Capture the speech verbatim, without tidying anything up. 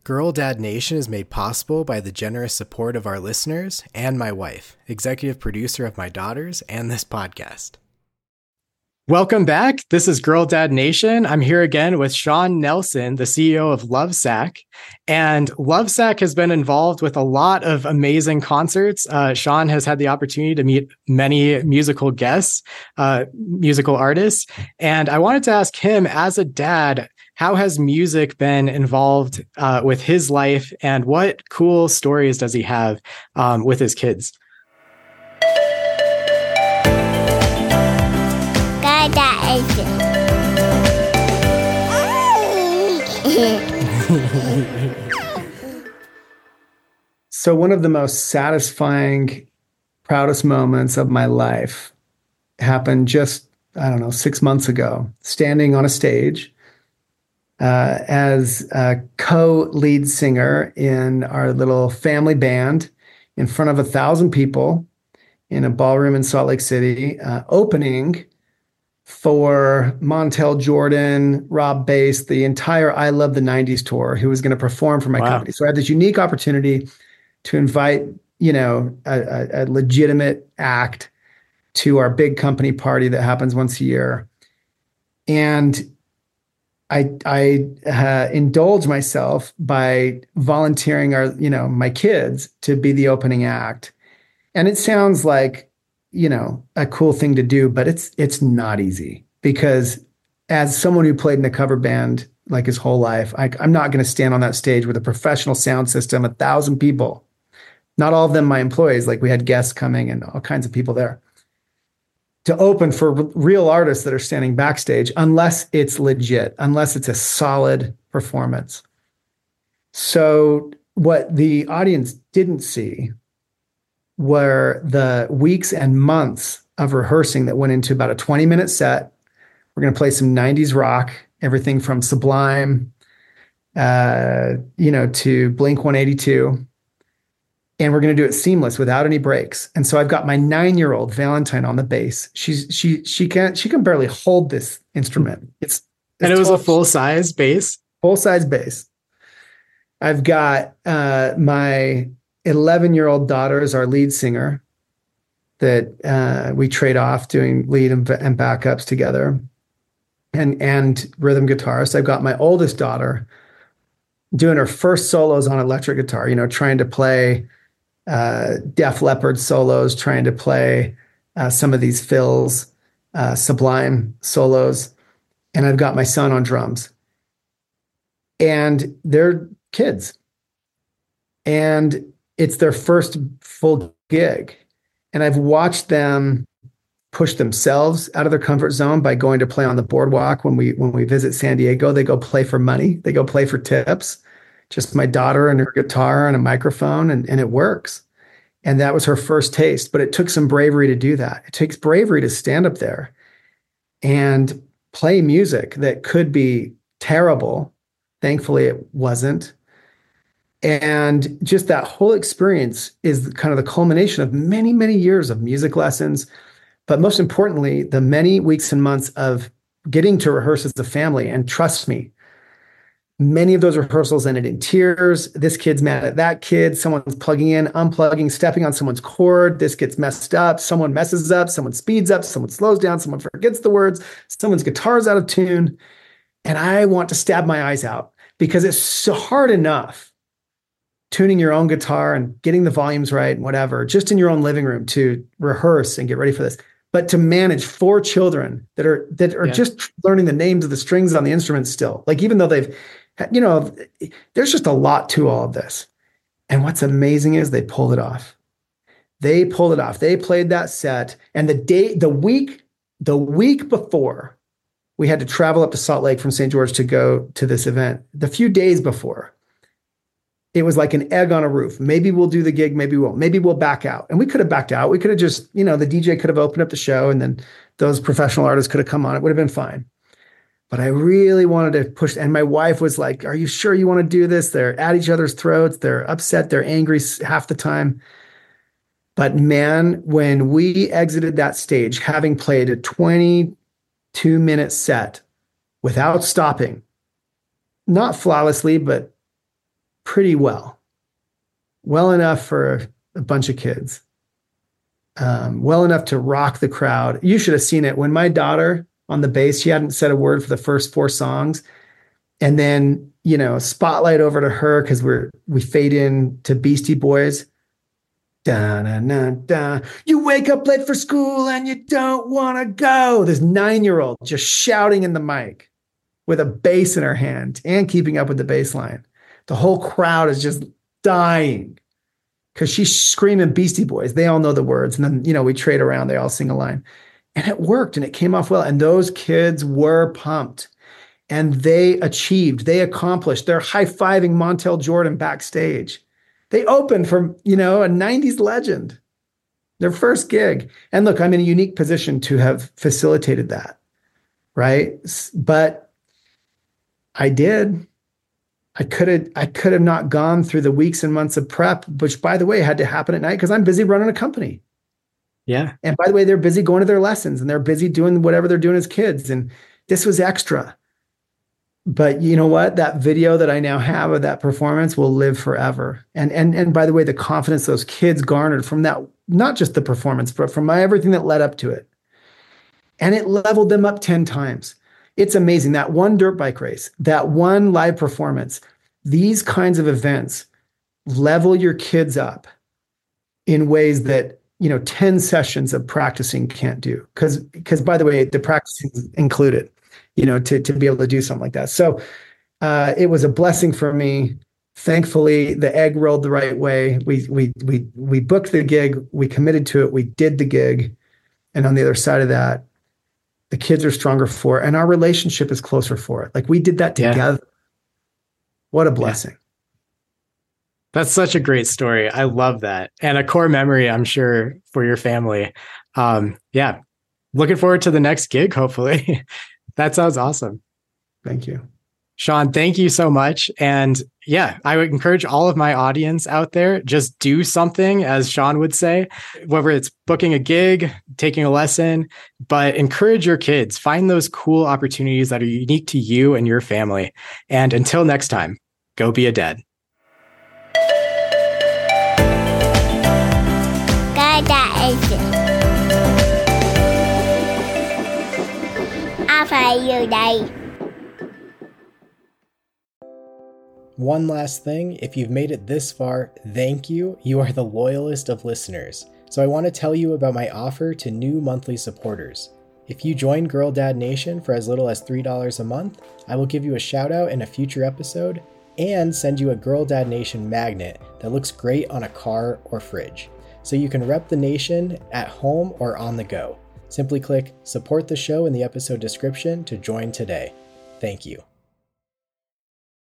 Girl Dad Nation is made possible by the generous support of our listeners and my wife, executive producer of my daughters and this podcast. Welcome back. This is Girl Dad Nation. I'm here again with Sean Nelson, the C E O of Lovesac. And Lovesac has been involved with a lot of amazing concerts. Uh, Sean has had the opportunity to meet many musical guests, uh, musical artists. And I wanted to ask him, as a dad, how has music been involved uh, with his life, and what cool stories does he have um, with his kids? So one of the most satisfying, proudest moments of my life happened just, I don't know, six months ago, standing on a stage uh, as a co-lead singer in our little family band in front of a thousand people in a ballroom in Salt Lake City, uh, opening for Montel Jordan, Rob Bass, the entire I Love the nineties tour, who was going to perform for my Wow. company. So I had this unique opportunity to invite, you know, a, a, a legitimate act to our big company party that happens once a year. And I, I uh, indulge myself by volunteering our, you know, my kids to be the opening act. And it sounds like, you know, a cool thing to do, but it's it's not easy, because as someone who played in a cover band like his whole life, I, I'm not going to stand on that stage with a professional sound system, a thousand people, not all of them my employees, like we had guests coming and all kinds of people there, to open for r- real artists that are standing backstage, unless it's legit, unless it's a solid performance. So what the audience didn't see were the weeks and months of rehearsing that went into about a twenty minute set. We're going to play some nineties rock, everything from Sublime, uh, you know, to Blink one eighty-two. And we're going to do it seamless without any breaks. And so I've got my nine-year-old Valentine on the bass. She's she she can't she can barely hold this instrument. It's, it's and it was a full full size bass, full size bass. I've got uh, my eleven-year-old daughter is our lead singer that uh, we trade off doing lead and, and backups together, and and rhythm guitarist. I've got my oldest daughter doing her first solos on electric guitar, you know, trying to play uh, Def Leppard solos, trying to play uh, some of these fills, uh, Sublime solos. And I've got my son on drums. And they're kids. And it's their first full gig. And I've watched them push themselves out of their comfort zone by going to play on the boardwalk. When we when we visit San Diego, they go play for money. They go play for tips. Just my daughter and her guitar and a microphone, and, and it works. And that was her first taste. But it took some bravery to do that. It takes bravery to stand up there and play music that could be terrible. Thankfully, it wasn't. And just that whole experience is kind of the culmination of many, many years of music lessons. But most importantly, the many weeks and months of getting to rehearse as a family. And trust me, many of those rehearsals ended in tears. This kid's mad at that kid. Someone's plugging in, unplugging, stepping on someone's cord. This gets messed up. Someone messes up. Someone speeds up. Someone slows down. Someone forgets the words. Someone's guitar's out of tune. And I want to stab my eyes out, because it's so hard enough tuning your own guitar and getting the volumes right and whatever, just in your own living room to rehearse and get ready for this. But to manage four children that are that are Yeah. just learning the names of the strings on the instruments still, like even though they've, you know, there's just a lot to all of this. And what's amazing is they pulled it off. They pulled it off. They played that set. And the day, the week, the week before we had to travel up to Salt Lake from Saint George to go to this event, the few days before, it was like an egg on a roof. Maybe we'll do the gig, maybe we won't. Maybe we'll back out. And we could have backed out. We could have just, you know, the D J could have opened up the show, and then those professional artists could have come on. It would have been fine. But I really wanted to push. And my wife was like, are you sure you want to do this? They're at each other's throats. They're upset. They're angry half the time. But man, when we exited that stage, having played a twenty-two minute set without stopping, not flawlessly, but pretty well, well enough for a bunch of kids, um, well enough to rock the crowd. You should have seen it when my daughter on the bass, she hadn't said a word for the first four songs. And then, you know, spotlight over to her because we're we fade in to Beastie Boys. Da, da, da, da. You wake up late for school and you don't want to go. This nine-year-old just shouting in the mic with a bass in her hand and keeping up with the bass line. The whole crowd is just dying because she's screaming Beastie Boys. They all know the words. And then, you know, we trade around. They all sing a line. And it worked and it came off well. And those kids were pumped. And they achieved, they accomplished. They're high-fiving Montel Jordan backstage. They opened for, you know, a nineties legend, their first gig. And look, I'm in a unique position to have facilitated that, right? But I did. I could have, I could have not gone through the weeks and months of prep, which, by the way, had to happen at night because I'm busy running a company. Yeah. And by the way, they're busy going to their lessons and they're busy doing whatever they're doing as kids. And this was extra. But you know what? That video that I now have of that performance will live forever. And and and by the way, the confidence those kids garnered from that, not just the performance, but from my, everything that led up to it. And it leveled them up ten times. It's amazing. That one dirt bike race, that one live performance, these kinds of events level your kids up in ways that, you know, ten sessions of practicing can't do. Because, because by the way, the practicing is included, you know, to, to be able to do something like that. So uh, it was a blessing for me. Thankfully, the egg rolled the right way. We, we, we, we booked the gig. We committed to it. We did the gig. And on the other side of that, the kids are stronger for it. And our relationship is closer for it. Like we did that together. Yeah. What a blessing. Yeah. That's such a great story. I love that. And a core memory, I'm sure, for your family. Um, yeah. Looking forward to the next gig, hopefully. That sounds awesome. Thank you. Sean, thank you so much. And yeah, I would encourage all of my audience out there, just do something, as Sean would say, whether it's booking a gig, taking a lesson, but encourage your kids. Find those cool opportunities that are unique to you and your family. And until next time, go be a dad. Phải giờ đây. One last thing, if you've made it this far, thank you. You are the loyalist of listeners. So I want to tell you about my offer to new monthly supporters. If you join Girl Dad Nation for as little as three dollars a month, I will give you a shout out in a future episode and send you a Girl Dad Nation magnet that looks great on a car or fridge. So you can rep the nation at home or on the go. Simply click support the show in the episode description to join today. Thank you.